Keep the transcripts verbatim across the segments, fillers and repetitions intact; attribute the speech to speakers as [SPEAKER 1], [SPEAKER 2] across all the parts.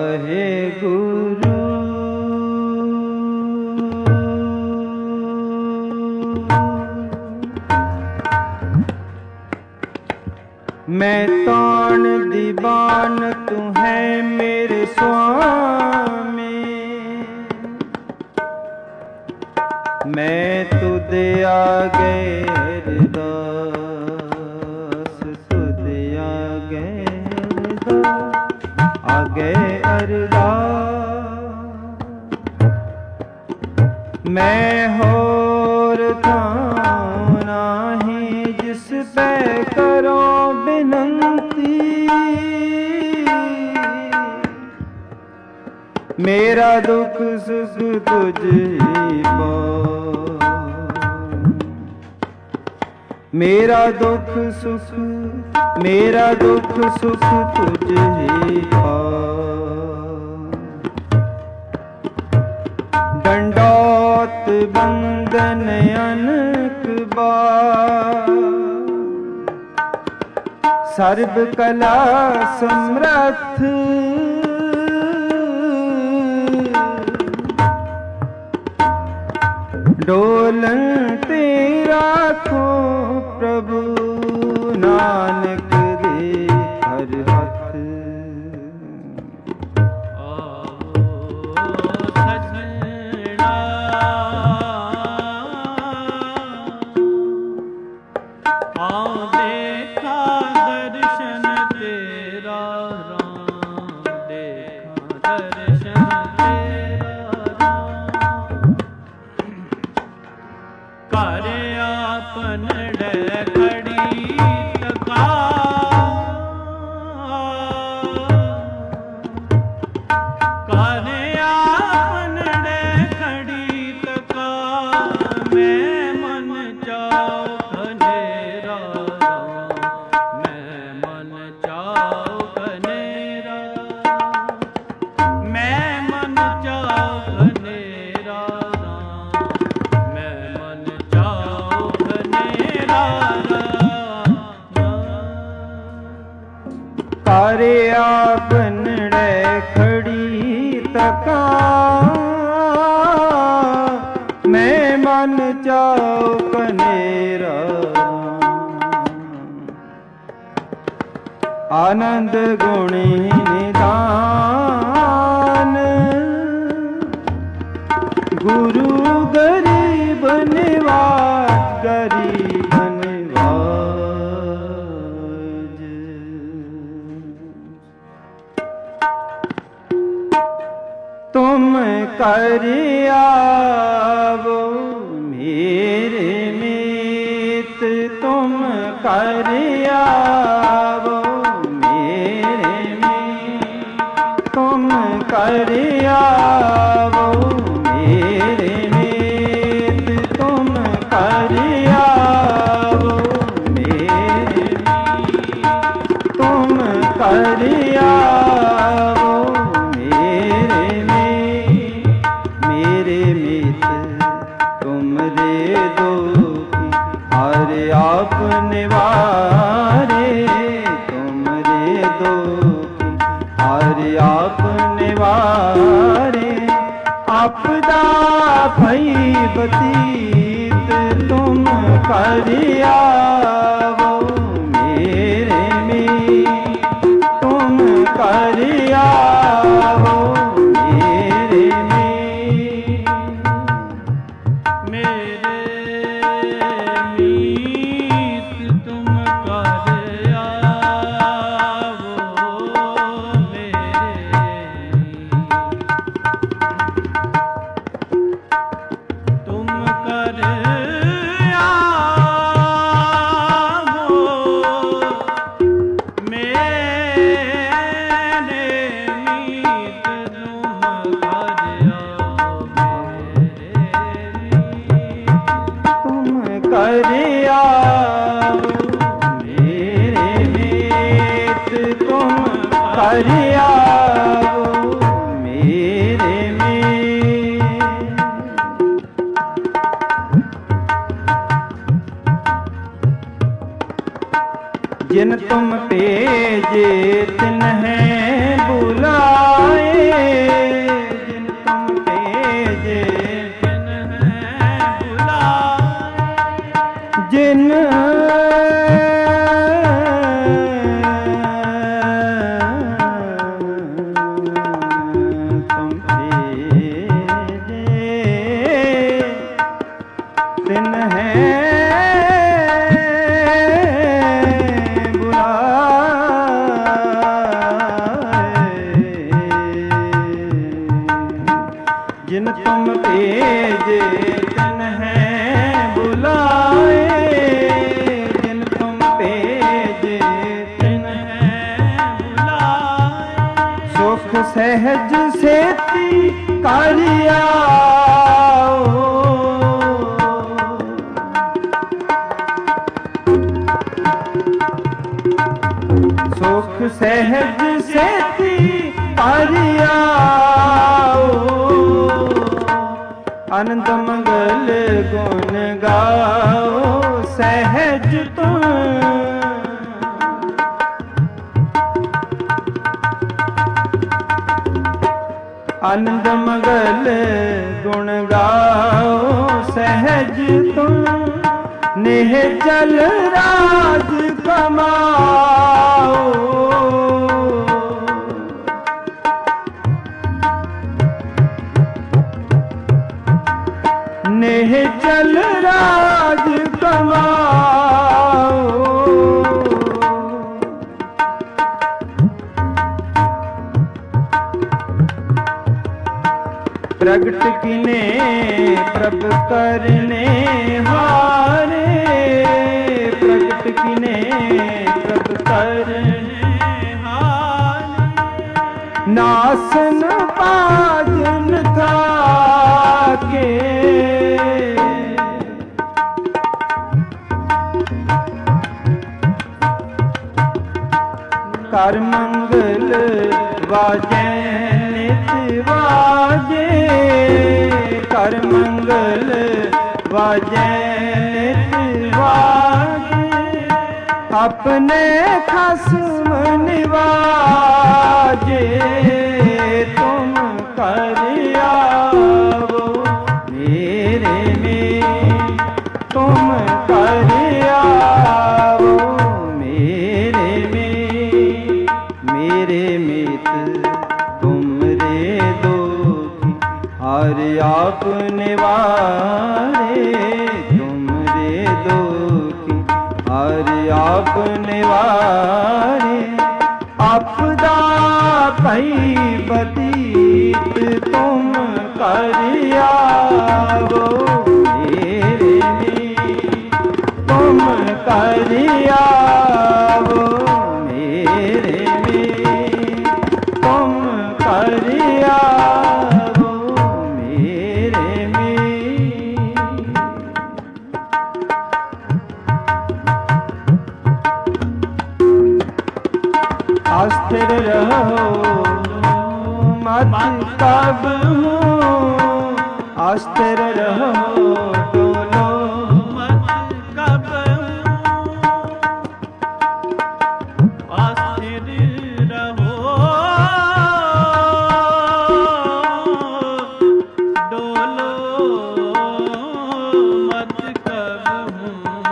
[SPEAKER 1] वाहेगुरु। मैं तान दीवान तू है मेरे स्वामी, मैं तुद आगे अरदास, तुद आगे अरदास, आगे अरदास। मैं होर थां नाही जिस पे करो बिनती, मेरा दुख सुख तुझी पाओ, मेरा दुख सुख मेरा दुख सुख तुझी पाओ। दंडौत बंदन अनक बार, सर्व कला समर्थ, डोलन ते राखो प्रभु नानक दे हर हथ।
[SPEAKER 2] सजना आओ देखा दर्शन तेरा राम, देखा दर्शन तेरा राम। कर आपन डे खड़ी तका, कर आपन डे खड़ी तका। मैं मन चाओ खनेरा राम, मैं मन चाओ खनेरा, मैं मन चाओ खनेरा राम, मैं मन चाओ खनेरा राम।
[SPEAKER 1] कर आपन डे खड़ी तका, मैं मन चाओ कनेरा। आनंद गुणी निदान, गुरु गरीब निवाज, गरीब निवाज। तुम कर आवो मेरे मीत, तुम कर आवो मेरे मीत, तुम कर आवो मेरे मीत, तुम कर आवो मेरे मीत, तुम कर आवो मेरे मीत। मेरे मीत तुमरे दो हर आप निवारे, तुमरे दो हर आप निवारे। आपदा भई बतीत, तुम कर आवो मेरे मीत, तुम कर आवो मेरे मीत।
[SPEAKER 2] मेरे मीत तुम कर आवो मेरे मीत, तुम कर आवो मेरे मीत, तुम कर
[SPEAKER 1] कर आवो मेरे मीत। जिन तुम भेजे तिन्हें बुलाए, जिन तुम भेजे तिन है जिन तुम भेजे तिन है बुलाए, जिन तुम भेजे तिन है बुलाए। सुख सहज सेती कारियाओ, सुख सहज सेती कारियाओ। आनंद मंगल गुण गाओ सहज तुम, आनंद मंगल गुण गाओ सहज तुम। नेह चल राज कमाओ, नेह चल राज कमाओ। प्रगट किने प्रभ करने हारे, प्रगट किने प्रभ करने हारे। नासन बाजन था के कर मंगल वाजे नित वाजे, कर मंगल वाजे नित वाजे। अपने खसम निवाजे तुम कर आवो मेरे में, तुम कर आवो मेरे में। मेरे मित तुमरे दुखी हर आप निवारे, तुमरे दुखी हर आप निवारे। आपदा कई बतीत तुम कर आवो मेरे में, तुम कर आवो मेरे में, तुम कर आवो मेरे में। अस्थिर रहो मत कब हूँ, अस्थिर रहो डोलो मत कब हूँ। अस्थिर रहो डोलो मत कब हूँ।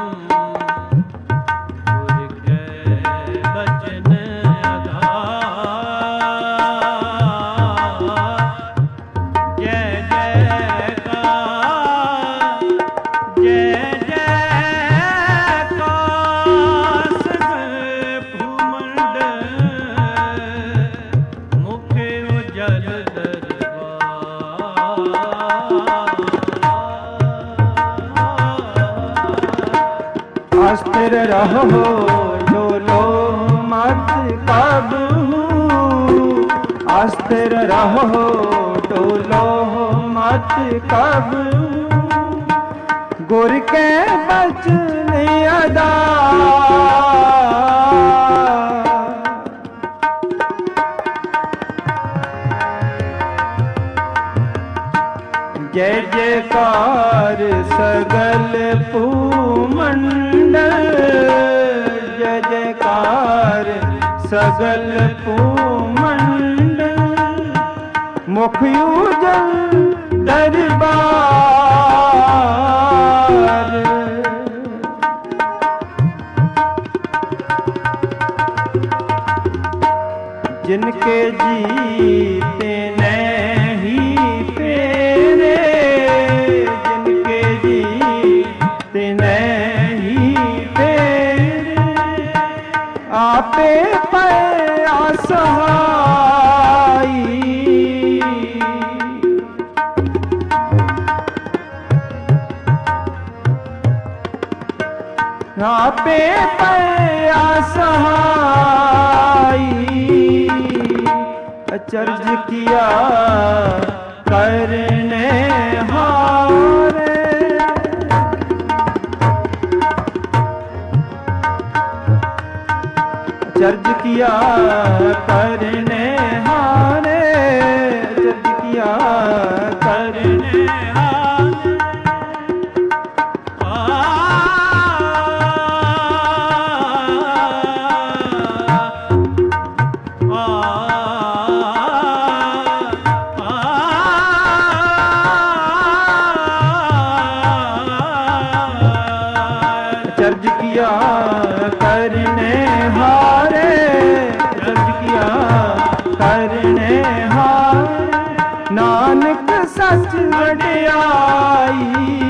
[SPEAKER 1] गुर के बचन अस्थिर रहो डोलो मत कब हूँ, अस्थिर रहो डोलो मत कब हूँ। गुर के बचन अदा जय जयकार सगल भूमंडल, जय जयकार सगल भूमंडल। मुख उजल दरबार जिनके जीते नहीं फेरे, जिनके जीते नहीं फेरे, आपे पे असहाई, आपे पे असहाई, अचरज किया करने हारे, अचरज किया करने हारे, अचरज किया करने हारे, चर्ज किया करने हारे, चर्ज किया करने हारे, नानक सच वडियाई,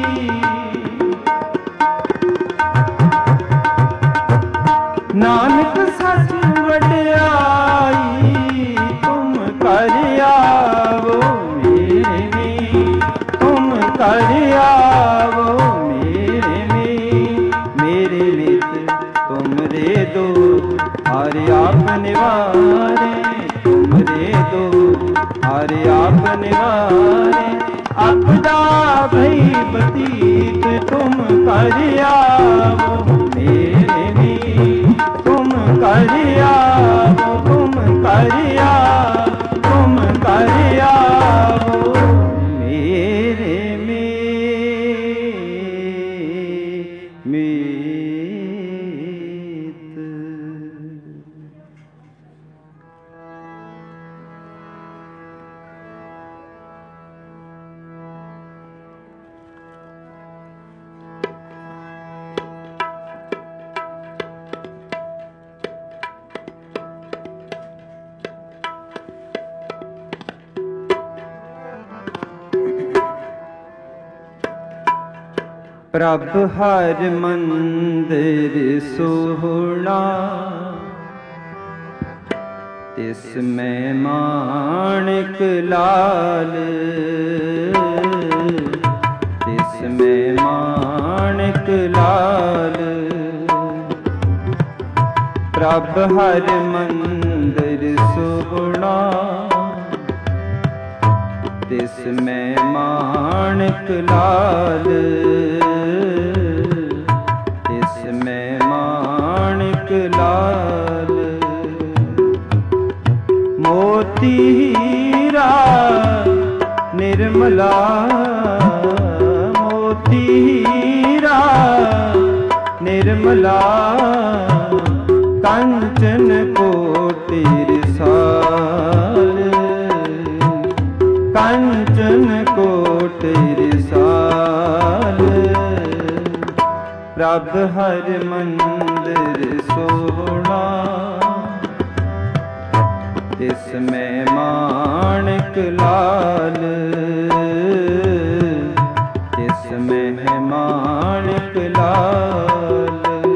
[SPEAKER 1] नानक सच वडियाई, तुम कर आवो मेरे, तुम कर आवो मेरे में, मेरे मित्र तुमरे दो हरे आप निवारे, तुमरे दो हरे आप निवारे, आपदा भई बतीत तुम कर आवो मेरे में, तुम कर आवो, तुम कर आवो, तुम कर आवो मेरे में, मीत। प्रभ हर मंदिर सोहना, तिसमें माणिक लाल, तिसमें माणिक लाल, प्रभ हर मंदिर सोहना, तिसमें माणिक लाल, तिसमें माणिक लाल, मोती हीरा निर्मला, मोती हीरा निर्मला, कंचन कोटि रिसाल, कंचन कोटि रिसाल, प्रभ हर मंदिर सोहना, तिसमें माणिक लाल, तिसमें माणिक लाल।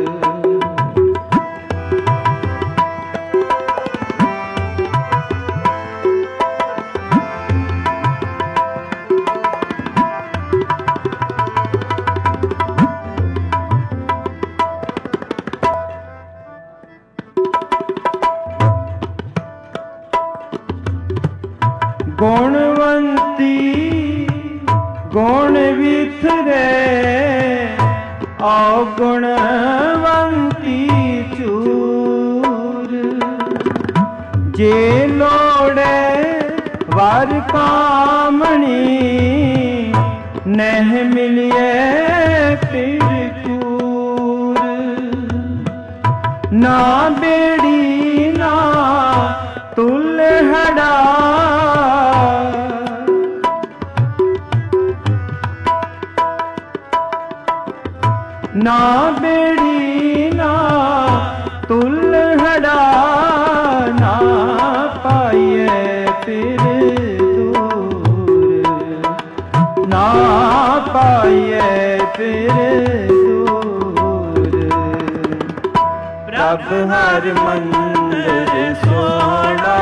[SPEAKER 1] गुणवंती गुण विथरे, अवगुणवंती चूर, जे लोड़े वर कामणी, नह मिलिए फिर कूर, ना बेड़ी ना तुल्हड़ा, ना बेड़ी ना तुल्हड़ा, ना ਪਾਈਏ ਫਿਰ ਦੂਰ। ਪ੍ਰਭ ਹਰ ਮੰਦਰ ਸੋਹਣਾ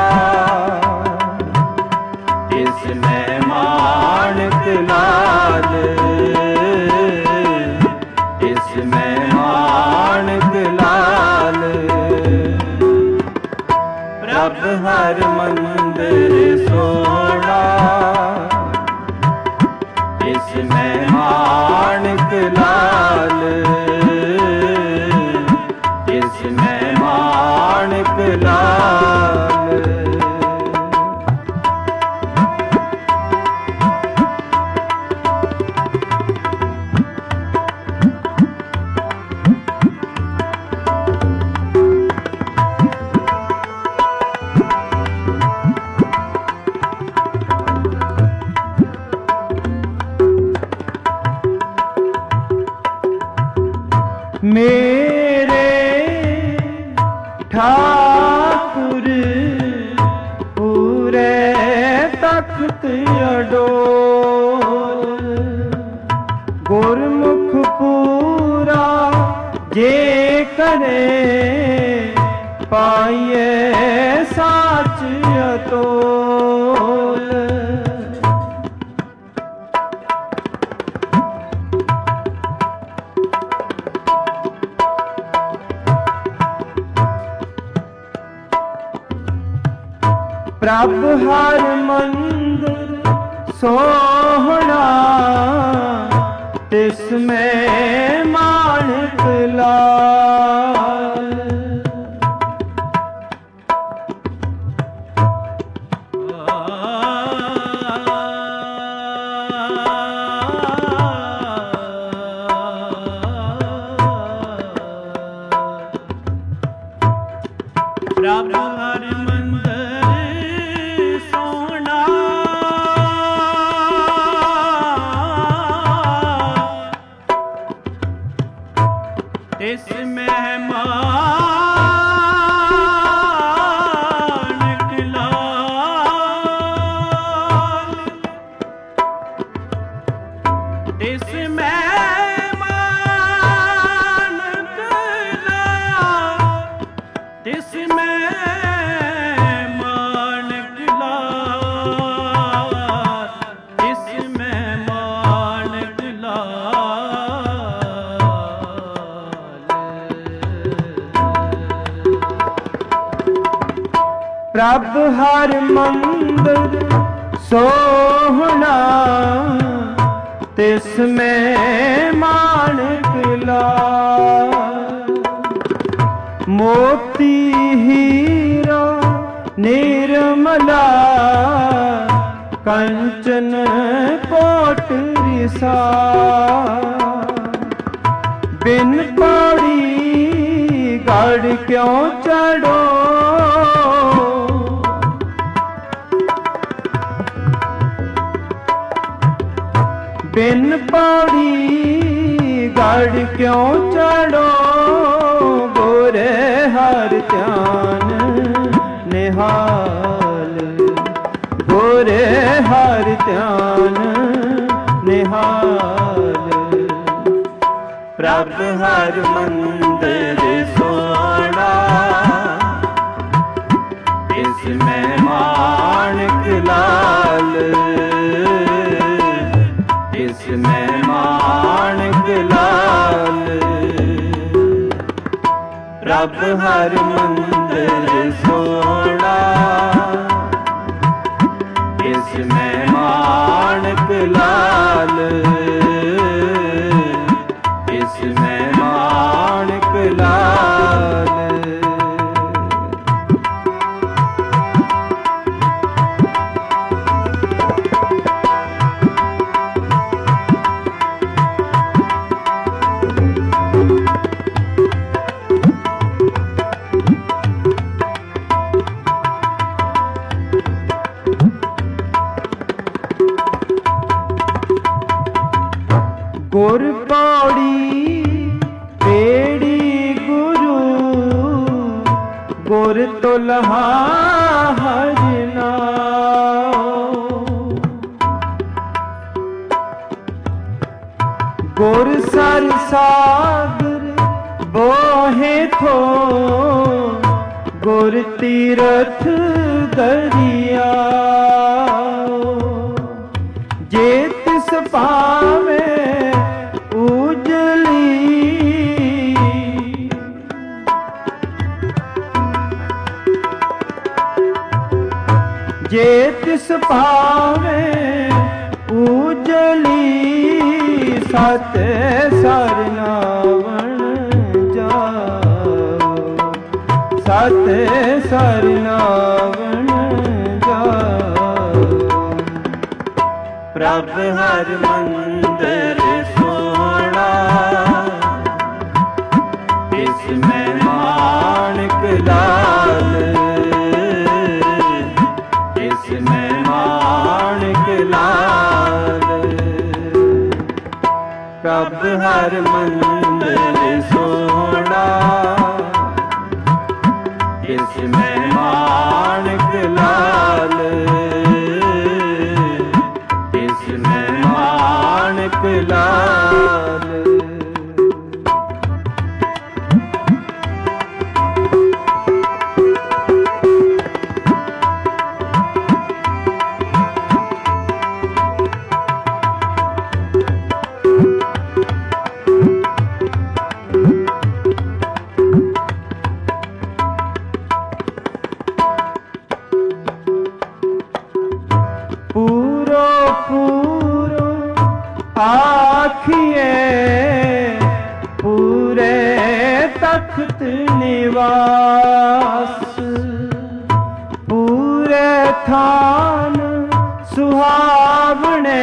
[SPEAKER 1] ਤਿਸ ਮੈਂ ਮਾਣਕ ਲਾਲ। ਤਿਸ ਮੈਂ ਮਾਣਕ ਲਾਲ। ਪ੍ਰਭ ਹਰ ਮੰਦਰ ਸੋਹਣਾ ਤਿਸ ਮੈਂ ਮਾਣਕ ਲਾਲ। ਤਿਸ ਮੈਂ ਮਾਣਕ ਲਾਲ। ਮੇਰੇ ਠਾਕੁਰ ਪੂਰੇ ਤਖਤ ਅਡੋਲ। ਗੁਰਮੁਖ ਪੂਰਾ ਜੇ ਕਰੇ ਪਾਈਏ ਸਾਚ ਅਤੋਲ। ਪ੍ਰਭ ਹਰ ਮੰਦਰ ਸੋਹਣਾ ਤਿਸ ਮੈਂ ਮਾਣਕ ਲਾਲ।
[SPEAKER 2] ਪ੍ਰਭ ਹਰ ਮੰਦਰ ਸੋਹਣਾ ਤਿਸ ਮੈਂ ਮਾਣਕ ਲਾਲ। ਤਿਸ ਮੈਂ ਮਾਣਕ ਲਾਲ। ਤਿਸ ਮੈਂ ਮਾਣਕ ਲਾਲ। ਤਿਸ ਮੈਂ ਮਾਣਕ ਲਾਲ।
[SPEAKER 1] ਪ੍ਰਭ ਹਰ ਮੰਦਰ ਸੋਹਣਾ ਤਿਸ ਮੈਂ ਮਾਣਕ ਲਾਲ। ਮੋਤੀ ਹੀਰਾ ਨਿਰਮਲਾ ਕੰਚਨ ਕੋਟ ਰਿਸਾ। ਬਿਨ ਪੌੜੀ ਗੜ ਕਿਉਂ ਚੜੋ ਬਿਨ ਪੌੜੀ ਗੜ ਕਿਉਂ ਚੜੋ। ਗੋਰੇ ਹਰ ਧਿਆਨ ਨਿਹਾਲ। ਗੋਰੇ ਹਰ ਧਿਆਨ ਨਿਹਾਲ। ਪ੍ਰਭ ਹਰ ਮੰਦਰ ਸੋਹਣਾ ਤਿਸ ਮੈਂ ਮਾਣਕ ਲਾਲ। ਤਿਸ ਮੈਂ ਮਾਣਕ ਲਾਲ। ਪ੍ਰਭ ਹਰ ਮੰਦਰ ਸੋਹਣਾ ਤਿਸ ਮੈਂ ਮਾਣਕ ਲਾਲ। ਤਿਸ ਮੈਂ ਮਾਣਕ ਲਾਲ। ਗੁਰ ਪੌੜੀ ਪੇੜੀ ਗੁਰੂ ਗੁਰ ਤੁਲਹਾ ਹਰਿ ਨਾਮ। सागर बोहे थो गुर तीरथ दरिया जे तिस पावे उजली जे तिस पावे उजली सत सरनावण जाओ सत सरनावण जाओ प्रभ हर मंदिर सोना इसमें माणक लाल इसमें माणक लाल प्रभ हर मंदिर सोना इसमें माणक लाल इसमें माणक लाल आखिए पूरे तख्त निवास पूरे थान सुहावने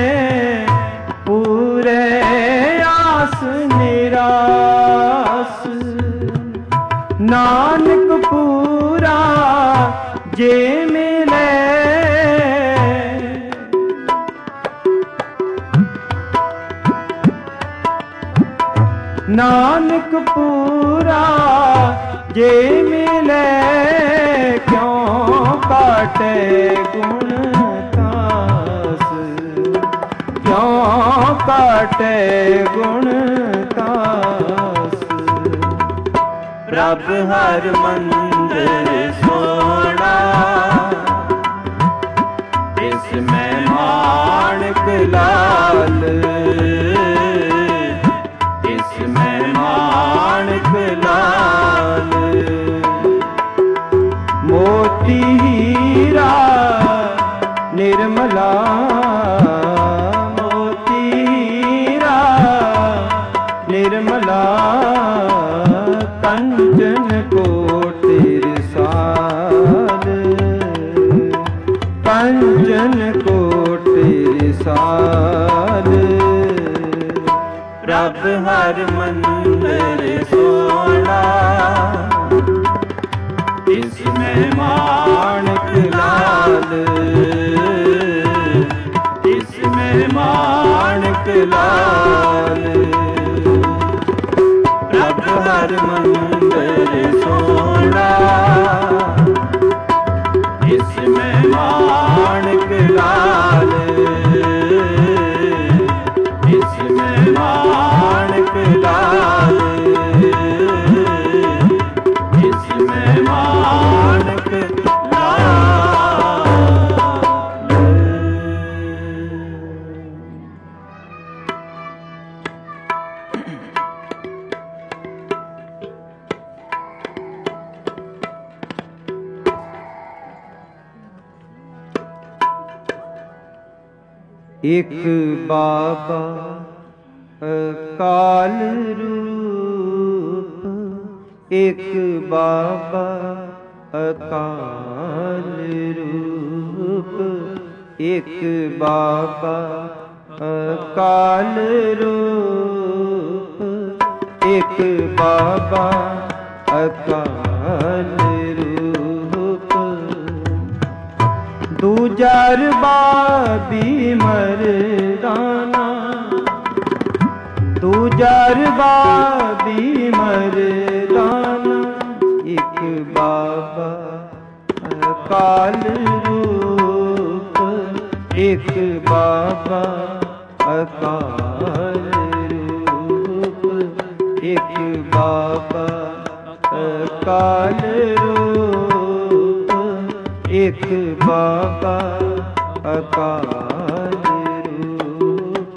[SPEAKER 1] पूरे आस निरास नानक पूरा जे मिले नानक पूरा जे मिले क्यों काटे गुण तास क्यों काटे गुण तास प्रभ हर मंदिर सोना इसमें माणक लाल माणक लाल मोती हीरा निर्मला मोती हीरा निर्मला कंचन कोटिर साल कंचन कोटिर साल प्रभ हर मंदिर सोना इसमें माणक लाल इसमें माणक लाल प्रभ हर मंदिर सोना इसमें माणक लाल इसमें माणक लाल इसमें माणक लाल एक बाबा काल रूप एक बाबा अकाल रूप एक बाबा अकाल रूप एक बाबा अकाल रूप दूजार बाबी मरदाना दूजार बाबी मरदाना एक बाबा अकाल रूप एक बाबा अकाल रूप एक बाबा अकाल रूप, एक बाबा अकाल रूप।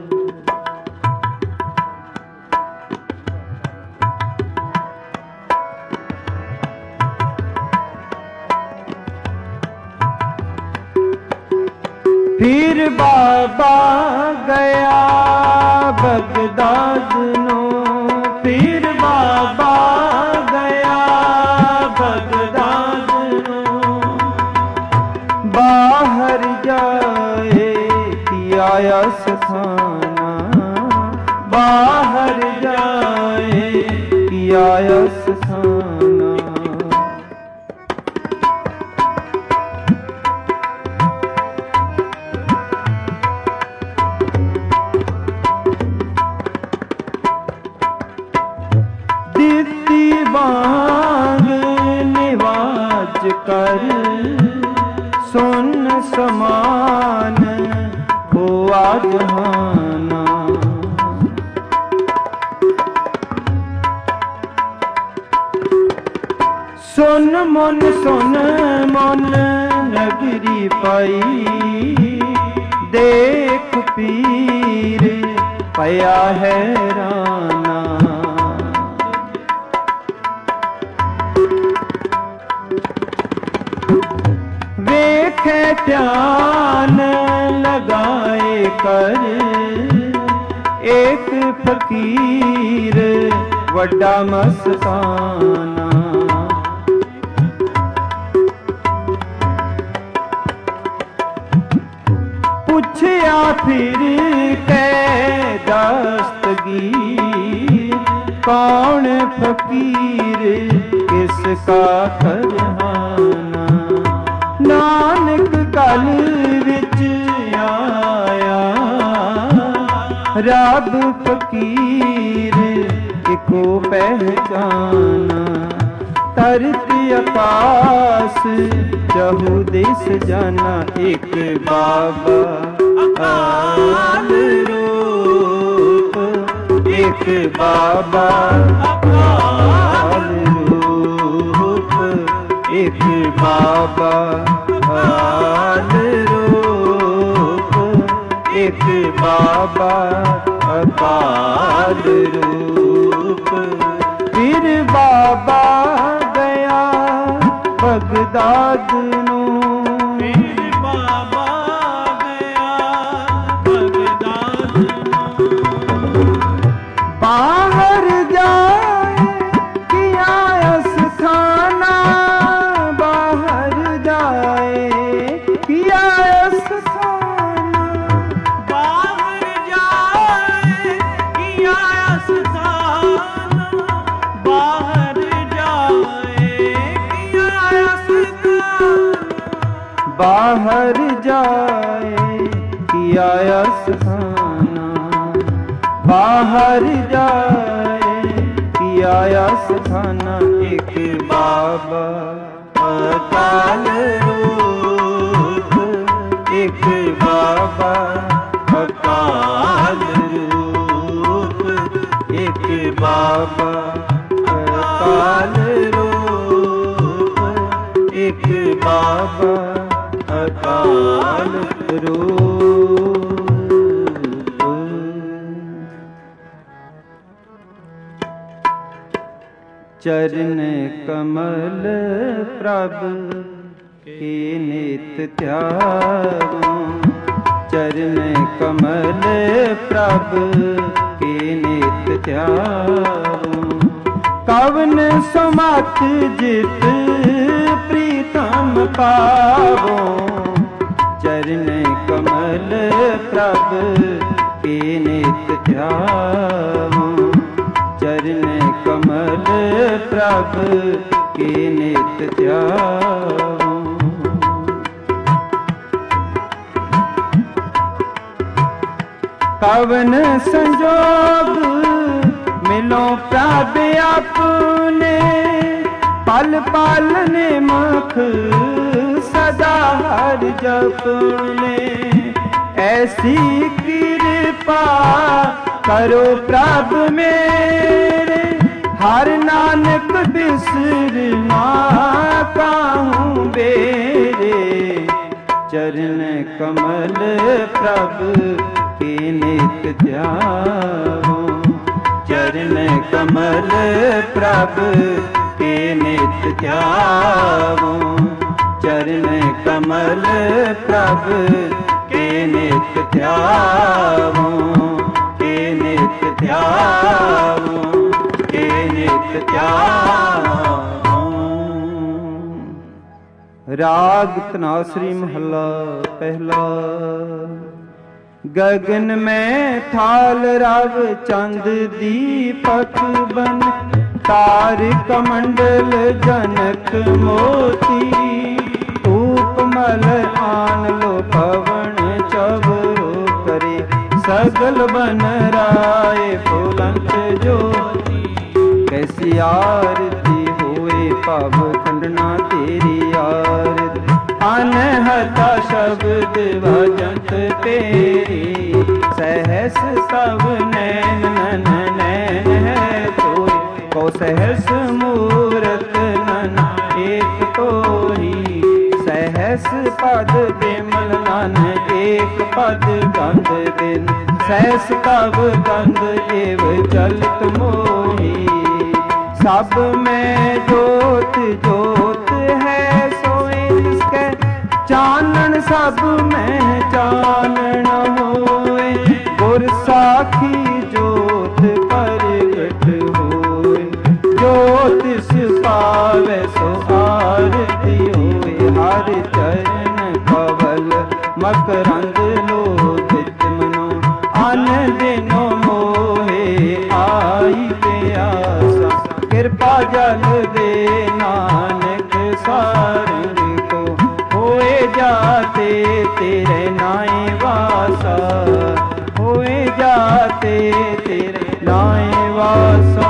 [SPEAKER 1] फिर बाबा गया बगदाद नो, फिर बाबा गया बगदाद नो। बाहर जाए किया स्थाना, बाहर जाए किया स्थाना। बांग निवाज कर सुन समान हुआ जहाना। सुन मन सुन मन नगरी पाई, देख पीर पया हैराना। वेखे ध्यान लगाए कर एक फकीर वड्डा मस्ताना। पूछया फिर कै दस्तगीर, कौन फकीर किसका खजाना। नानक गल विच आया रब फकीर इको पहचाना। धरती आकाश चहु दिस जाना, एक बाबा अकाल रूप, एक बाबा अकाल रूप, एक बाबा अकाल रूप, एक बाबा अकाल रूप। फिर बाबा गया बगदाद नो,
[SPEAKER 2] फिर बाबा गया बगदाद नो।
[SPEAKER 1] बाहर जाए किया स्थाना, बाहर जाए किया स्थाना।
[SPEAKER 2] बाहर जाए किया स्थाना, बाहर जाए किया स्थाना।
[SPEAKER 1] बाहर जाए किया स्थाना, बाहर जाए किया स्थाना। एक बाबा अकाल रूप, एक बाबा अकाल रूप, एक बाबा अकाल रूप, एक बाबा अकाल रूप। चरण कमल प्रभु के नित ध्याऊं, चरण कमल प्रभु के नित ध्याऊं। कवन सुमत जित प्रीतम पावो, चरण कमल प्रभु के नित ध्याऊं, चरण कमल प्रभु के नित ध्याऊं। कवन संजोग मिलो प्रभु अपने, पल पल ने मुख सदा हर जपने। ऐसी कृपा करो प्रभु मेरे, हर नानक बिसरना काहूँ बेरे, चरण कमल प्रभु के नित ध्याओ। चरण कमल प्रभु के नित ध्याओ। चरण कमल प्रभु के नित ध्याओ। के नित ध्याओ। के नित ध्याओ। राग धनासरी महला पहला। गगन में थाल रव चंद दीपक बन, तार कमंडल जनक मोती। धूप मल आन लो पवन चबरो करे, सगल बन राय फुलंत ज्योति। कैसी आरती होए पव खंडना तेरी आरती, अनहता शब्द भजंत तेरी। सहस सब नैन नन नैन है तोरी, को सहस मूरत नन एक तोरी। सहस पद बिमल नन एक पद गंध दिन, सहस तब गंध एव चलित मोही। सब में जोत जोत है सोए जिसके, चानन सब में चानन होए। गुर साखी जोत प्रगट होए, ज्योतिष पावे सो आरती होए। हर चरण कवल मकरंद लोभित मनो, अन दिनो मोहे आई प्यासा। कृपा जल दे नानक सारंग को, होए जाते तेरे नाए वासा। होए जाते तेरे नाए वासा।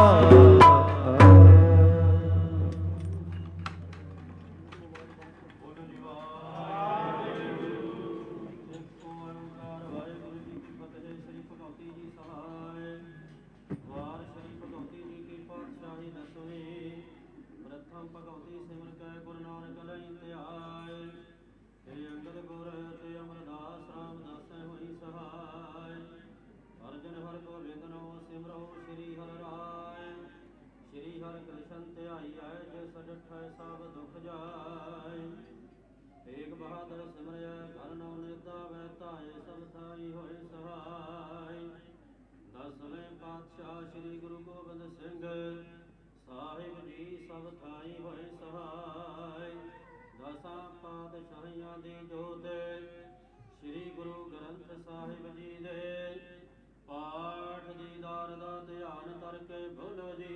[SPEAKER 2] श्री गुरु गोबिंद सिंह साहिब जी सब थाई होए सहाय। दसां पातशाहियां दी जोत श्री गुरु ग्रंथ साहिब जी दे, पाठ दीदार दा ध्यान करके बोलो जी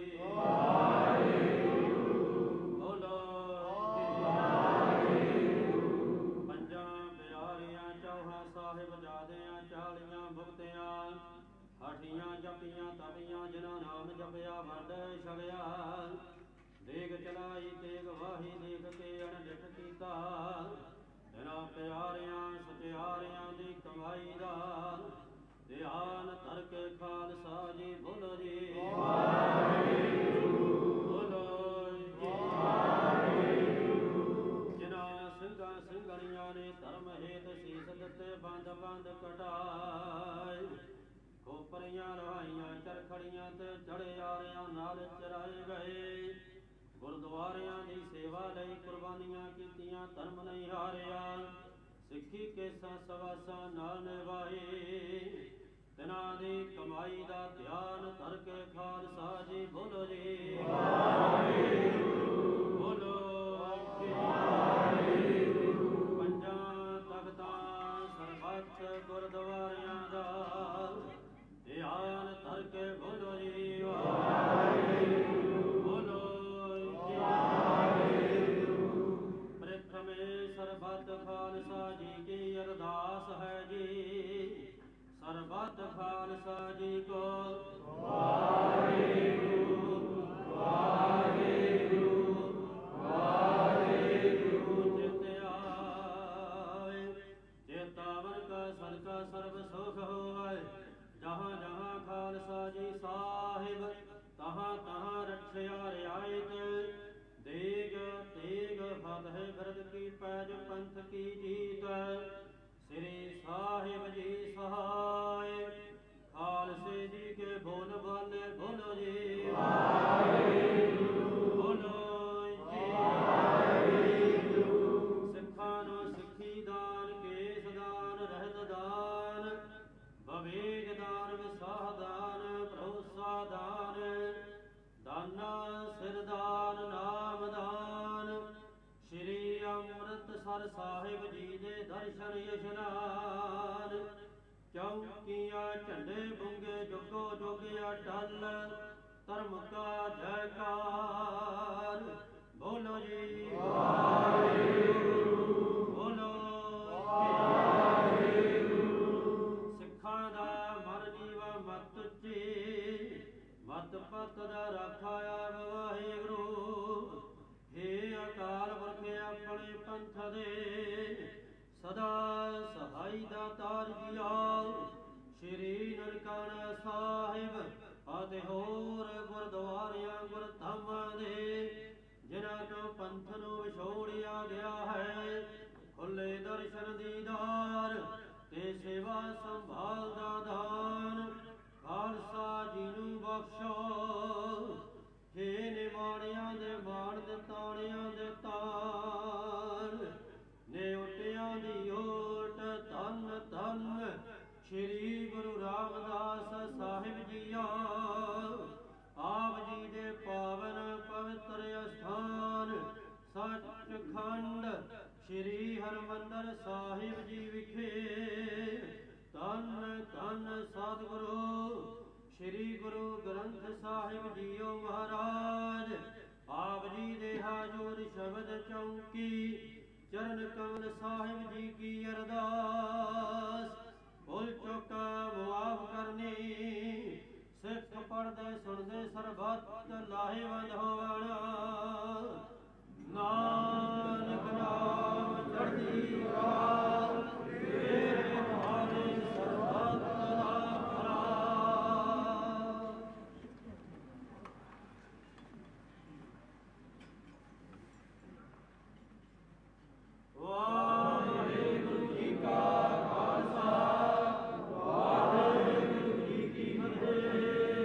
[SPEAKER 2] बोलो। पंजां प्यारियां चौहां साहिब जादियां चालियां भुगतियां, हठियां जपियां तपियां जिन्हां नाम जपया वंड छड़िया। देग चलाई तेग वाही देख के अणडिठ कीता, इन्हां प्यारियां सचियारियां दी कमाई दा ध्यान करके खालसा जी बोलो जी बोलो जी। जिन्हां ਸਿੰਘਾਂ ਸਿੰਘਣੀਆਂ ने धर्म हेत शीस दिते बंद बंद कटाए। खोपरियां लहाइयां चरखड़ियां ते चढ़े आरियां नाल चराए गए। गुरद्वारियां दी सेवा लई कुर्बानियां कीतियां धर्म नहीं हारिया। सिੱਖੀ ਕੇਸਾਂ ਸਵਾਸਾਂ ਨਾਲ ਨਿਭਾਏ, ਤਿਨਾਂ ਦੀ ਕਮਾਈ ਦਾ ਧਿਆਨ ਧਰ ਕੇ ਖਾਲਸਾ ਜੀ ਬੋਲੋ ਜੀ ਬੋਲੋ ਜੀ। ਪੰਜਾਂ ਤਖਤਾਂ ਸਰਬੱਤ ਗੁਰਦੁਆਰਿਆਂ ਦਾ ਧਿਆਨ ਧਰ ਕੇ ਬੋਲੋ ਜੀ ਬੋਲੋ ਜੀ। ਪ੍ਰਥਮੇ ਸਰਬੱਤ ਖਾਲਸਾ जी की अरदास है जी। सर्बत खालसा जी को वाहेगुरु वाहेगुरु वाहेगुरु। चित आए चेतावन का सदका सर्व सुख होवे, जहाँ जहाँ खालसा जी साहिब ਤਹਾਂ ਤਹਾਂ ਰਖਿਆ ਰਿਆਇਤ, ਦੇਗ ਤੇਗ ਫਤਿਹ ਬਿਰਦ ਕੀ ਪੈਜ ਪੰਥ ਕੀ ਜੀਤ। ਸ੍ਰੀ ਸਾਹਿਬ ਜੀ ਸਹਾਇ, ਖਾਲਸੇ ਜੀ ਕੇ ਬੋਲ ਬਾਲੇ ਬੋਲੋ ਜੀ ਵਾਹਿਗੁਰੂ, ਬੋਲੋ ਜੀ ਵਾਹਿਗੁਰੂ। ਸਿੱਖਾਂ ਨੂੰ ਸਿੱਖੀ ਦਾਨ, ਕੇਸ ਦਾਨ, ਰਹਿਤ ਦਾਨ, ਵਿਵੇਕ ਦਾਨ, ਵਿਸਾਹ ਦਾਨ, ਭਰੋਸਾ ਦਾਨ, ਦਾਨਾ ਸਿਰ ਦਾਨ, ਨਾਮ ਦਾਨ। ਸ਼੍ਰੀ ਅੰਮ੍ਰਿਤਸਰ ਸਾਹਿਬ ਜੀ ਦੇ ਦਰਸ਼ਨ ਇਸ਼ਨਾਨ, ਚੌਕੀਆਂ ਝੰਡੇ ਬੁੰਗੇ ਜੁਗੋ ਜੁਗ ਅਟਲ, ਧਰਮ ਕਾ ਜੈਕਾਰ ਬੋਲੋ ਜੀ ਵਾਹਿਗੁਰੂ, ਬੋਲੋ ਵਾਹਿਗੁਰੂ। ਸਿੱਖਾਂ ਦਾ ਮਨ ਜੀਵਾ ਮਤ ਉੱਚੀ, ਮਤ ਪਤ ਦਾ ਰਾਖਾ ਆਪ ਵਾਹਿਗੁਰੂ। ਹੇ ਅਕਾਲ ਪੁਰਖ ਆਪਣੇ ਪੰਥ ਦੇ ਸਦਾ ਸਹਾਈ ਦਾਤਾਰ ਜੀਓ। ਸ਼੍ਰੀ ਨਨਕਾਣਾ ਸਾਹਿਬ ਅਤੇ ਹੋਰ ਗੁਰਦੁਆਰਿਆਂ ਗੁਰਧਾਮਾਂ ਦੇ, ਜਿਨ੍ਹਾਂ ਤੋਂ ਪੰਥ ਨੂੰ ਵਿਛੋੜਿਆ ਗਿਆ ਹੈ, ਖੁੱਲੇ ਦਰਸ਼ਨ ਦੀਦਾਰ ਤੇ ਸੇਵਾ ਸੰਭਾਲ ਦਾ ਦਾਨ ਖਾਲਸਾ ਜੀ ਨੂੰ ਬਖਸ਼ੋ। ਹੇ ਨਿਮਾਣਿਆਂ ਦੇ ਮਾਣ ਤੇ ਤਾਣਿਆਂ ਦੇ ਤਾਣ, ਨੇਵਟਿਆਂ ਦੀ ਓਟ ਧੰਨ ਧੰਨ ਸ਼੍ਰੀ ਗੁਰੂ ਰਾਮਦਾਸ ਸਾਹਿਬ ਜੀਓ। ਆਪ ਜੀ ਦੇ ਪਾਵਨ ਪਵਿੱਤਰ ਅਸਥਾਨ ਸੱਚਖੰਡ ਸ਼੍ਰੀ ਹਰਿਮੰਦਰ ਸਾਹਿਬ ਜੀ ਵਿਖੇ ਧੰਨ ਧੰਨ ਸਤਿਗੁਰੂ ਸ਼੍ਰੀ ਗੁਰੂ ਗ੍ਰੰਥ ਸਾਹਿਬ ਜੀਓ ਮਹਾਰਾਜ। ਆਪ ਜੀ ਦੇ ਹਾਜ਼ੂਰ ਸ਼ਬਦ ਚੌਂਕੀ ਚਰਨ ਕਮਲ ਸਾਹਿਬ ਜੀ ਕੀ ਅਰਦਾਸ। ਭੁੱਲ ਚੁੱਕਾ ਮੁਆਫ ਕਰਨੀ, ਸਿੱਖ ਪੜ੍ਹਦੇ ਸੁਣਦੇ ਸਰਬੱਤ ਲਾਹੇਵੰਦ ਹੋਵਣ। ਨਾਨਕ ਨਾਮ ਚੜ੍ਹਦੀ ਕਲਾ, ਮੇਰੇ ਭਾਣੇ ਸਰਬੱਤ ਦਾ ਭਲਾ। ਵਾਹਿਗੁਰੂ ਜੀ ਕਾ ਖਾਲਸਾ, ਵਾਹਿਗੁਰੂ ਜੀ ਕੀ ਫਤਿਹ।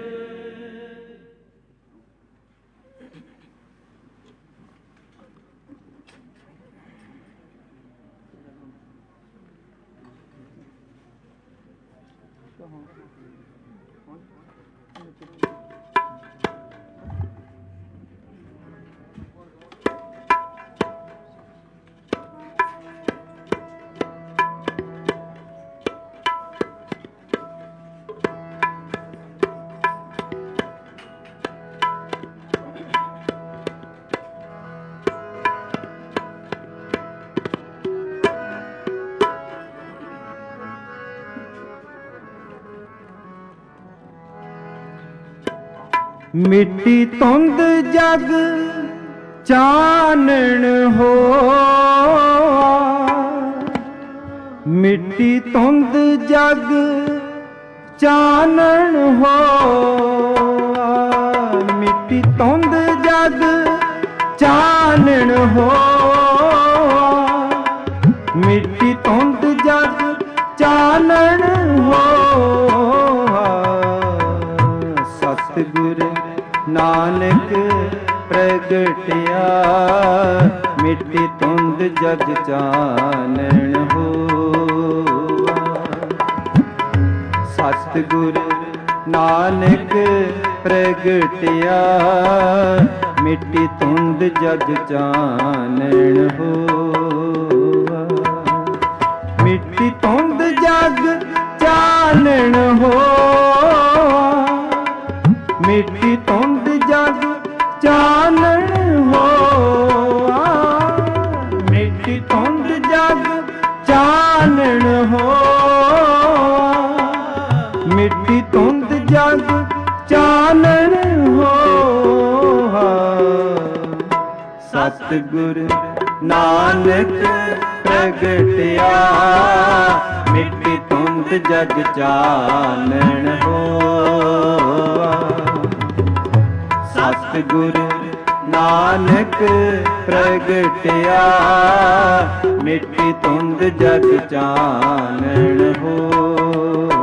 [SPEAKER 1] ਮਿੱਟੀ ਧੁੰਦ ਜਗ ਚਾਨਣ ਹੋਆ, ਮਿੱਟੀ ਧੁੰਦ ਜਗ ਚਾਨਣ ਹੋਆ, ਮਿੱਟੀ ਧੁੰਦ ਜਗ ਚਾਨਣ ਹੋਆ, ਮਿੱਟੀ ਧੁੰਦ ਜਗ ਚਾਨਣ ਹੋਆ। ਸਤਿਗੁਰ ਨਾਨਕ ਪ੍ਰਗਟਿਆ, ਮਿੱਟੀ ਧੁੰਦ ਜਗ ਚਾਨਣ ਹੋਆ। ਸਤਿਗੁਰ ਨਾਨਕ ਪ੍ਰਗਟਿਆ, ਮਿੱਟੀ ਧੁੰਦ ਜਗ ਚਾਨਣ ਹੋਆ। ਮਿੱਟੀ ਧੁੰਦ ਜਗ ਚਾਨਣ ਹੋਆ, ਮਿੱਟੀ ਧੁੰਦ ਜਗ ਚਾਨਣ ਹੋਆ, ਮਿੱਟੀ ਧੁੰਦ ਜਗ ਚਾਨਣ ਹੋਆ, ਮਿੱਟੀ ਧੁੰਦ ਜਗ ਚਾਨਣ ਹੋਆ। ਸਤਿਗੁਰ ਨਾਨਕ ਪ੍ਰਗਟਿਆ, ਮਿੱਟੀ ਧੁੰਦ ਜਗ ਚਾਨਣ ਹੋਆ। ਸਤਿਗੁਰ ਨਾਨਕ ਪ੍ਰਗਟਿਆ, ਮਿੱਟੀ ਧੁੰਦ ਜਗ ਚਾਨਣ ਹੋਆ।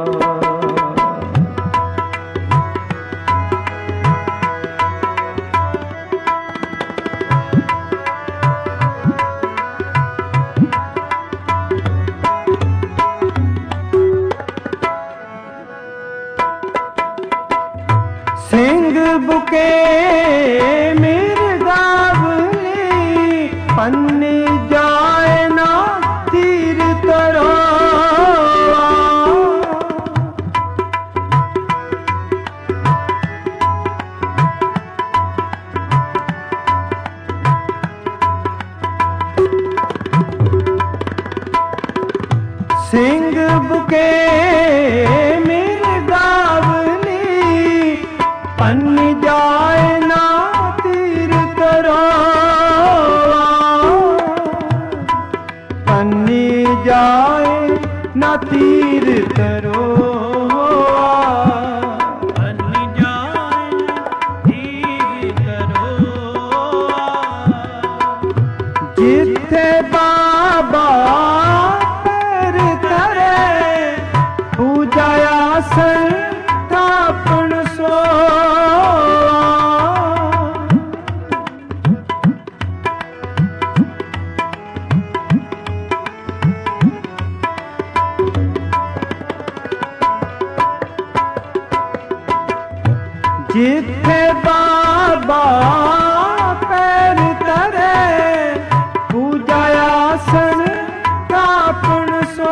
[SPEAKER 1] ਸਿੰਘ ਬੁਕੇ ਮਿਰਗਾਵਲੀ, ਪੰਨੀ ਜਾਏ ਨਾ ਤੀਰ ਤਰੋ। ਸਿੰਘ ਬੁਕੇ ਮਿਰਗਾਵਲੀ, ਪੰਨੀ ਜਾਏ ਨਾ ਤੀਰ ਤਰੋ। ਪੰਨੀ ਜਾਏ ਨਾ ਤੀਰ ਤਰੋ। ਪੰਨੀ ਜਾਏ ਤੀਰ ਤਰੋ। ਜਿੱਥੇ ਬਾਬਾ ਪੈਰ ਧਰੇ, ਪੂਜਾ ਆਸਣ ਥਾਪਣ ਸੋ। ਜਿੱਥੇ ਬਾਬਾ ਪੈਰ ਧਰੇ, ਪੂਜਾ ਆਸਣ ਥਾਪਣ ਸੋ।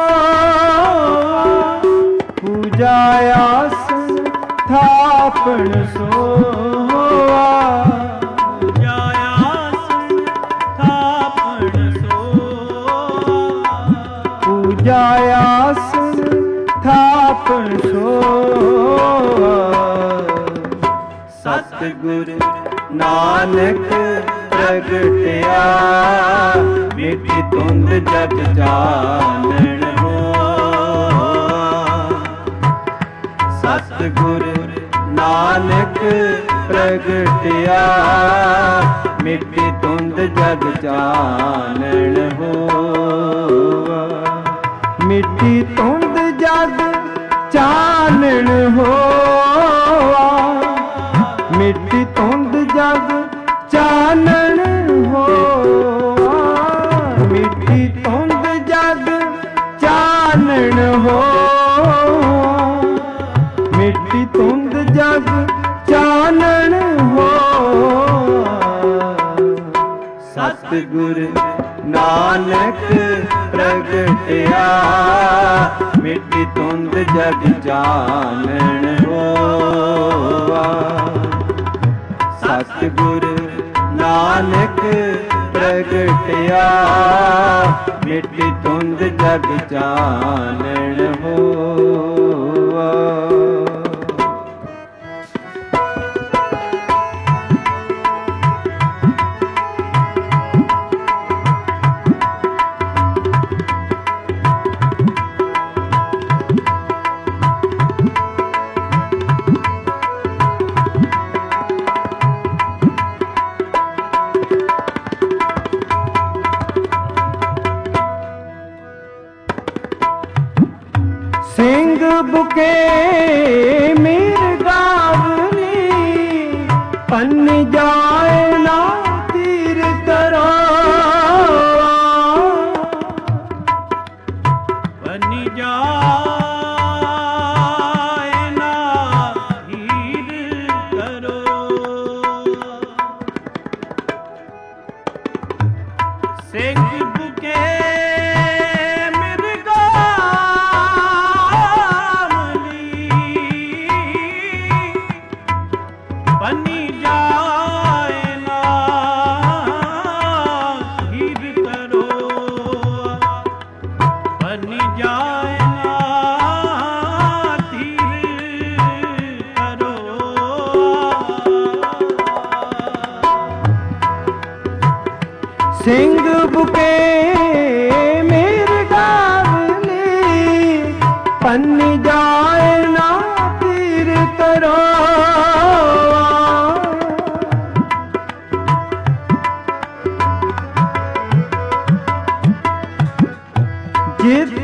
[SPEAKER 1] ਪੂਜਾ ਆਸਣ ਥਾਪਣ ਸੋਆ। ਪੂਜਾ ਆਸਣ ਥਾਪਣ ਸੋਆ। ਪੂਜਾ ਆਸਣ ਥਾਪਣ ਸੋਆ। ਸਤਿਗੁਰ ਨਾਨਕ ਪ੍ਰਗਟਿਆ, ਮਿੱਟੀ ਧੁੰਦ ਜਗ ਚਾਨਣ ਹੋਆ। ਸਤਿਗੁਰ ਨਾਨਕ ਪ੍ਰਗਟਿਆ, ਮਿੱਟੀ ਧੁੰਦ ਜਗ ਚਾਨਣ ਹੋਆ। ਮਿੱਟੀ ਧੁੰਦ ਜਗ ਚਾਨਣ ਹੋਆ। ਮਿੱਟੀ ਧੁੰਦ ਜਗ ਚਾਨਣ ਹੋਆ। ਮਿੱਟੀ ਧੁੰਦ ਜਗ ਚਾਨਣ ਹੋਆ। ਮਿੱਟੀ ਧੁੰਦ ਜਗ ਚਾਨਣ ਹੋਆ। ਸਤਿਗੁਰ ਨਾਨਕ ਪ੍ਰਗਟਿਆ, ਮਿੱਟੀ ਧੁੰਦ ਜਗ ਚਾਨਣ ਹੋਆ। ਸਤਿਗੁਰ ਨਾਨਕ ਪ੍ਰਗਟਿਆ, ਮਿੱਟੀ ਧੁੰਦ ਜਗ ਚਾਨਣ ਹੋਆ। ਸਿੰਘ ਬੁਕੇ ਮਿਰਗਾਵਲੀ, ਪੰਨੀ ਜਾਏ ਨਾ ਤੀਰ ਤਰੋ। ਪੰਨੀ ਜਾਏ ਨਾ ਤੀਰ ਤਰੋ। ਸਿੰਘ ਬੁਕੇ ਪੰਨੀ ਜਾਏ ਨਾ ਹੀਰ ਤਰੋ। ਪੰਨੀ ਜਾਏ ਨਾ ਤੀਰ ਤਰੋ। ਸਿੰਘ ਬੁਕੇ ਮਿਰਗਾਵਲੀ, ਪੰਨੀ ਜਾਏ ਨਾ ਤੀਰ ਤਰੋ।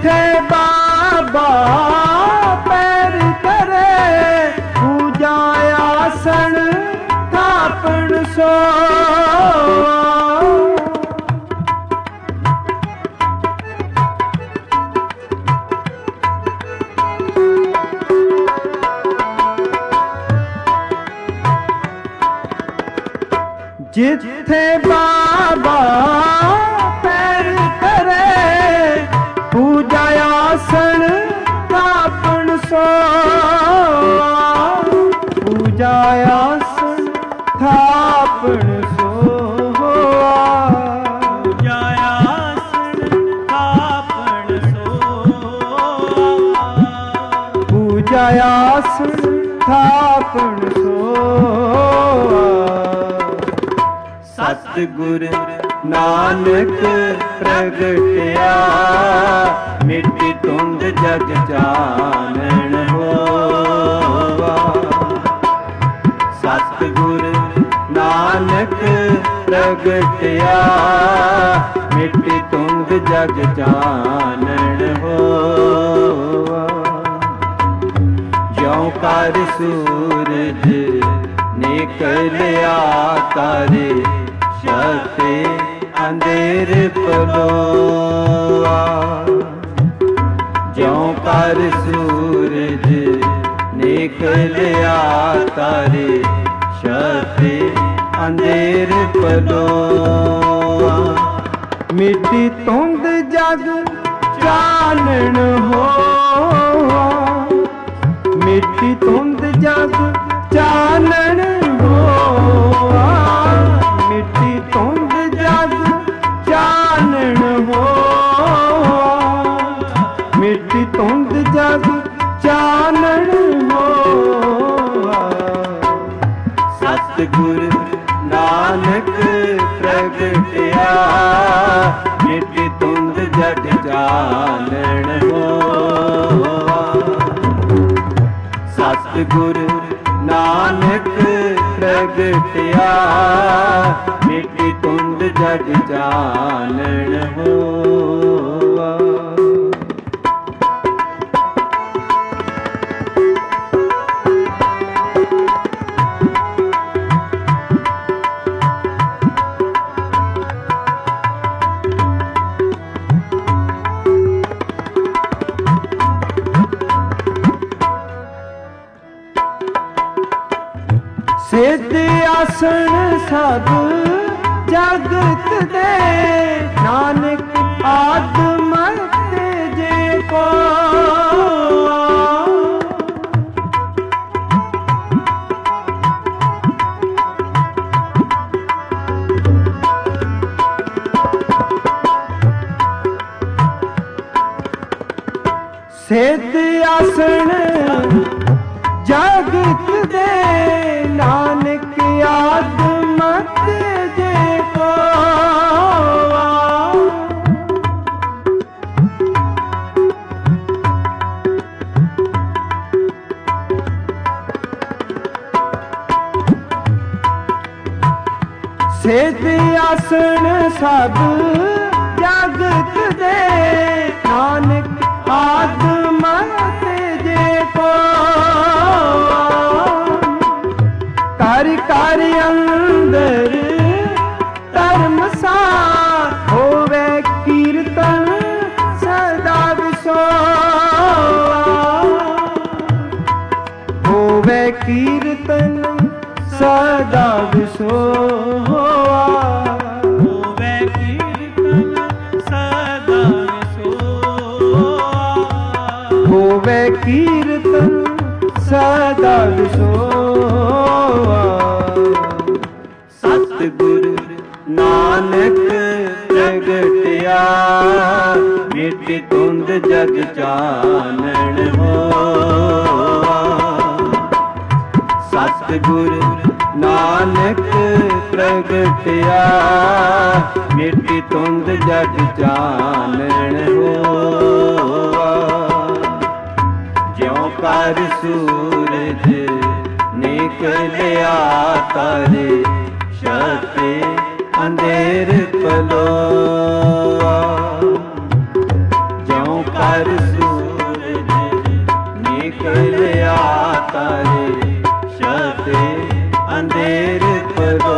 [SPEAKER 1] ਜਿੱਥੇ ਬਾਬਾ ਪੈਰ ਕਰੇ ਪੂਜਾ ਆਸਣ ਥਾਪਣ ਸੋਆ। ਜਿੱਥੇ ਬਾਬਾ ਪੈਰ ਕਰੇ ਪੂਜਾ ਆਸਣ ਥਾਪਣ ਸੋਆ। ਪੂਜਾ ਆਸਣ ਥਾਪਣ ਸੋਆ।
[SPEAKER 2] ਪੂਜਾ ਆਸਣ ਥਾਪਣ ਸੋਆ।
[SPEAKER 1] ਪੂਜਾ ਆਸਣ ਥਾਪਣ ਸੋਆ। ਸਤਿਗੁਰ ਨਾਨਕ ਪ੍ਰਗਟਿਆ ਮਿੱਟੀ ਧੁੰਦ ਜਗ ਚਾਨਣ ਹੋਵਾ। ਸਤਿਗੁਰ ਨਾਨਕ ਪ੍ਰਗਟਿਆ ਮਿੱਟੀ ਧੁੰਦ ਜਗ ਚਾਨਣ ਹੋਵਾ। ਜਿਉ ਕਰ ਸੂਰਜ ਨਿਕਲਿਆ ਤਾਰੇ ਛਤੇ ਅੰਧੇਰ ਪਲੋਆ। ਜਿਉ ਕਰ ਸੂਰਜ ਨਿਕਲਿਆ ਤਾਰੇ ਛਤੇ ਅੰਧੇਰ ਪਲੋਆ। ਮਿੱਟੀ ਧੁੰਦ ਜਗ ਚਾਨਣ ਹੋਆ। ਮਿੱਟੀ ਧੁੰਦ ਜਗ ਚਾਨਣ ਹੋਆ। ਮਿੱਟੀ ਧੁੰਦ ਜਗ ਚਾਨਣ ਹੋਆ। ਮਿੱਟੀ ਧੁੰਦ ਜਗ ਚਾਨਣ ਹੋਆ। ਸਤਿਗੁਰ ਨਾਨਕ ਪ੍ਰਗਟਿਆ ਮਿੱਟੀ ਧੁੰਦ ਜਗ ਚਾਨਣ ਹੋਆ। ਸਤਿਗੁਰ ਨਾਨਕ ਪ੍ਰਗਟਿਆ ਮਿੱਟੀ ਧੁੰਦ ਜਗ ਚਾਨਣ ਹੋਆ। ਸਿੱਧ ਆਸਣ ਸਭ ਜਗਤ ਦੇ ਨਾਨਕ ਆਦਮਤ ਜੇ ਕੋ। ਸਿੱਧ ਆਸਣ ਜਗਤ ਦੇ ਨਾਨਕ ਆਦਮਤ ਜੇ ਕੋ। ਸਿੱਧ ਆਸਣ ਸਭ ਜਗਤ ਦੇ ਨਾਨਕ ਆਦਮਤ ਜੇ ਕੋ। ਕਰ ਕਰ ਅੰਦਰ ਧਰਮਸਾਰ ਹੋਵੇ ਕੀਰਤਨ ਸਦਾ ਵਿਸੋਆ। ਹੋਵੇ ਕੀਰਤਨ ਸਦਾ ਵਿਸੋਆ।
[SPEAKER 2] ਹੋਵੇ ਕੀਰਤਨ ਸਦਾ ਵਿਸੋਆ।
[SPEAKER 1] ਹੋਵੇ ਕੀਰਤਨ ਸਦਾ ਵਿਸੋਆ। ਸਤਿਗੁਰ ਨਾਨਕ ਪ੍ਰਗਟਿਆ ਮਿੱਟੀ ਧੁੰਦ ਜਗ ਚਾਨਣ ਹੋਆ। ਸਤਿਗੁਰ ਨਾਨਕ ਪ੍ਰਗਟਿਆ ਮਿੱਟੀ ਧੁੰਦ ਜਗ ਚਾਨਣ ਹੋਆ। ਜਿਉ ਕਰ ਸੂਰਜ ਨਿਕਲਿਆ ਤਾਰੇ ਛਤੇ ਅੰਧੇਰ ਪਲੋਆ। ਜਿਉ ਕਰ ਕਰ ਸੂਰਜ ਨਿਕਲਿਆ ਤਾਰੇ ਛਾਤੇ ਅੰਧੇਰ ਪਰੋ।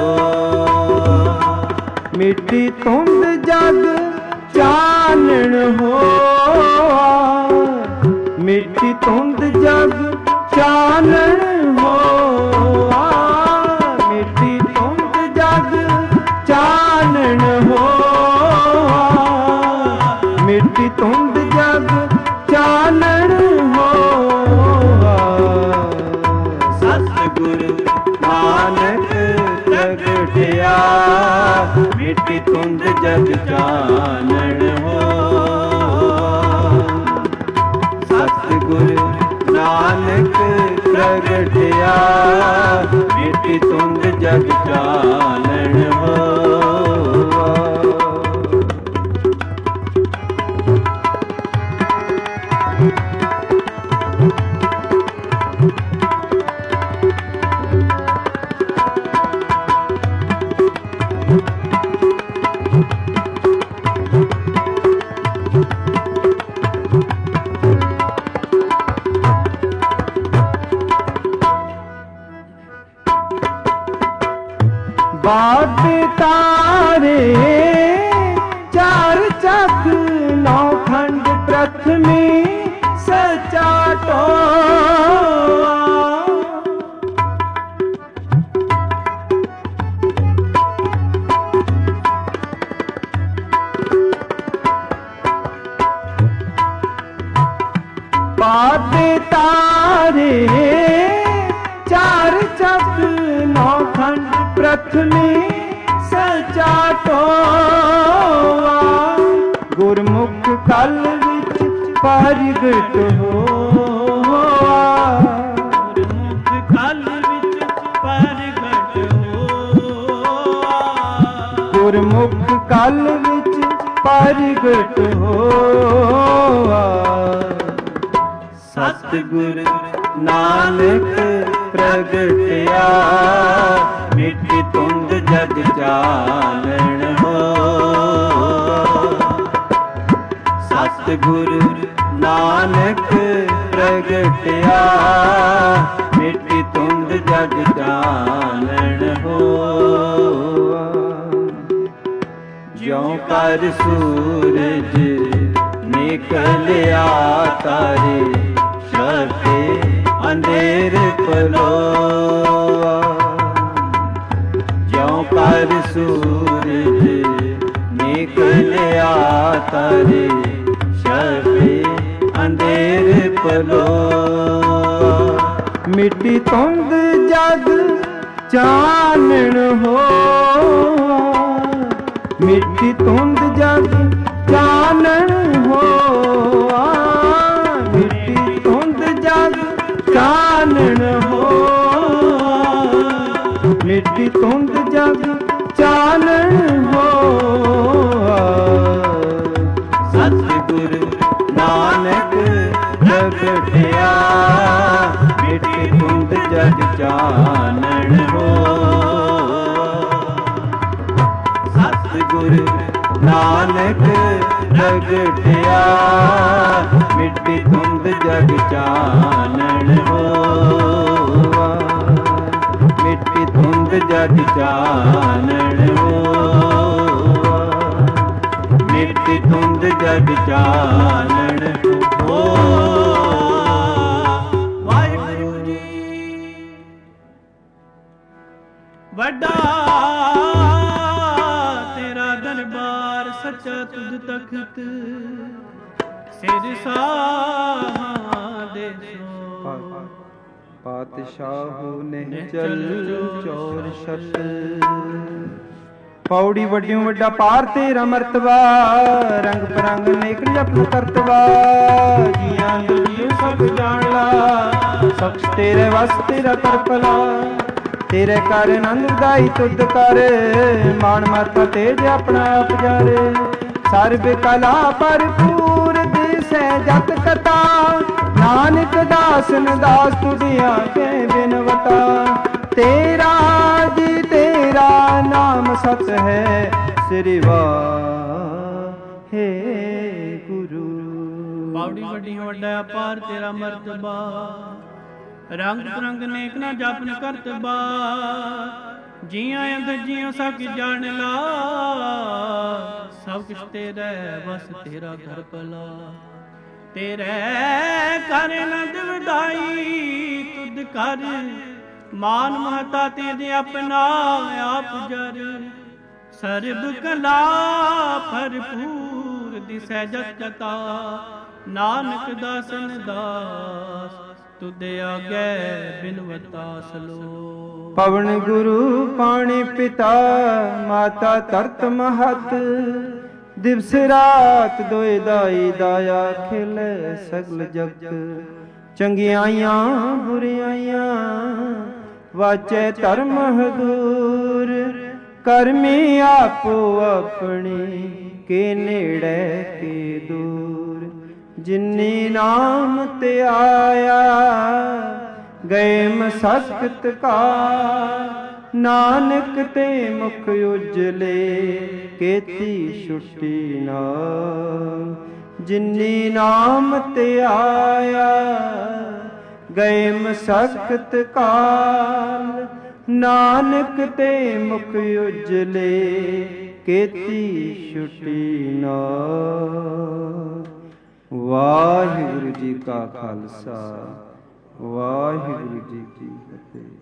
[SPEAKER 1] ਮਿੱਟੀ ਧੁੰਦ ਜਗ ਚਾਨਣ ਹੋਆ, ਮਿੱਟੀ ਧੁੰਦ ਜਗ ਚਾਨਣ ਹੋਆ, ਮਿੱਟੀ ਧੁੰਦ ਜਗ ਚਾਨਣ ਹੋਆ, ਮਿੱਟੀ ਧੁੰਦ ਜਗ ਚਾਨਣ ਹੋਆ। ਸਤਿਗੁਰੂ ਨਾਨਕ ਪ੍ਰਗਟਿਆ ਮਿੱਟੀ ਧੁੰਦ ਜਗ ਚਾਨਣ ਹੋਆ। ਸਤਿਗੁਰੂ ਨਾਨਕ ਪ੍ਰਗਟਿਆ ਮਿੱਟੀ ਧੁੰਦ ਜਗ ਚਾਨਣ ਹੋਆ। बाटे तारे चार चक नौ खंड प्रथमी सचा टोआ। बाटे तारे चार चक नौ खंड प्रथमी सचा टोआ। गुरमुख कल विच प्रगट होआ, गुरमुख कल विच प्रगट होआ, गुरमुख कल विच प्रगट होआ। सतगुर नानक प्रगटिया मिट्टी धुंद जग चानण होआ। सतगुरु नानक प्रगटिया मिट्टी धुंद जग चानण होआ। ज्यों कर सूरज निकलिया तारे छाते अंधेर परोआ। ज्यों कर सूरज निकलिया तारे छाते अंधेर परोआ। मिट्टी धुंद जग चानण होआ, मिट्टी धुंद जग चानण होआ, मिट्टी धुंद जग चानण होआ, मिट्टी धुंद जग चानण होआ। सतगुरु नानक प्रगटिया मिट्टी धुंद जग चानण होआ। सतगुरु नानक प्रगटिया मिट्टी धुंद जग चानण होआ। मिट्टी धुंद जग चानण होआ, मिट्टी धुंद जग चानण होआ। वाहिगुरू जी वड्डा दरबार सच्चा तुझ तख्त सिर साहा दे
[SPEAKER 3] पातशाहू निहचल चौर छत। पौड़ी वड्डियों वड्डा पार तेरा मरतबा, रंग परंग नेक जपन करतबा। जियां दुनिया सब जान ला, सख्श तेरे वस तेरा करपला। तेरे कर आनंद दाई तुद कर, मान माता तेज अपना आप जारे। सर्ब कला भरपूर दिसै जत कथा, नानक दासन दास तुझिया के बिनवता। तेरा जी तेरा नाम सत है, श्री वाहे गुरु।
[SPEAKER 1] ਬਾਉੜੀ ਵੱਡੀ ਵੱਡਾ ਅਪਾਰ ਤੇਰਾ ਮਰਤਬਾ, ਰੰਗ ਰੰਗ ਨੇਕ ਨਾ ਜਪਨ ਕਰਤਬਾ, ਜੀਆਂ ਅੰਦ ਜੀਓ ਸਭ ਜਾਣ ਲਾ, ਸਭ ਕੁਛ ਤੇਰਾ ਵਸ ਤੇਰਾ ਘਰ ਭਲਾ, ਤੇਰੇ ਕਰ ਨੰਦ ਵਧਾਈ ਤੁਧ ਕਰ, ਮਾਨ ਮਹਤਾ ਤੇਰੇ ਆਪਣਾ ਆਪ ਜਰ, ਸਰਬ ਕਲਾ ਭਰਪੂਰ ਦਿਸੈ ਜਤ ਜਤਾ, ਨਾਨਕ ਦਾਸਨ ਦਾਸ ਤੁਧ ਆਗੇ ਬਿਨਵਤਾ ਸਲੋ।
[SPEAKER 3] ਪਵਨ ਗੁਰੂ ਪਾਣੀ ਪਿਤਾ ਮਾਤਾ ਤਰਤ ਮਹਤ, ਦਿਵਸ ਰਾਤ ਦੋਇ ਦਾਈ ਦਾਇਆ ਖਿਲੇ ਸਗਲ ਜਗਤ, ਚੰਗਿਆਈਆਂ ਬੁਰਿਆਈਆਂ ਵਾਚੈ ਧਰਮ ਹਦੂਰ, ਕਰਮੀ ਆਪੋ ਆਪਣੀ ਕੇ ਨੇੜੇ ਕੇ ਦੂਰ, ਜਿਨੀ ਨਾਮ ਤੇ ਆਇਆ ਗਏ ਮਸਕਤ ਕਾ, ਨਾਨਕ ਤੇ ਮੁਖ ਉਜਲੇ ਕੀਤੀ ਛੁੱਟੀ ਨਾਮ, ਜਿਨੀ ਨਾਮ ਤੇ ਆਇਆ ਗਏ ਮਸਕਤ ਕਾਲ, ਨਾਨਕ ਤੇ ਮੁਖ ਉਜਲੇ ਕੀਤੀ ਛੁੱਟੀ ਨਾਮ। ਵਾਹਿਗੁਰੂ ਜੀ ਕਾ ਖਾਲਸਾ, ਵਾਹਿਗੁਰੂ ਜੀ ਕੀ ਫਤਿਹ।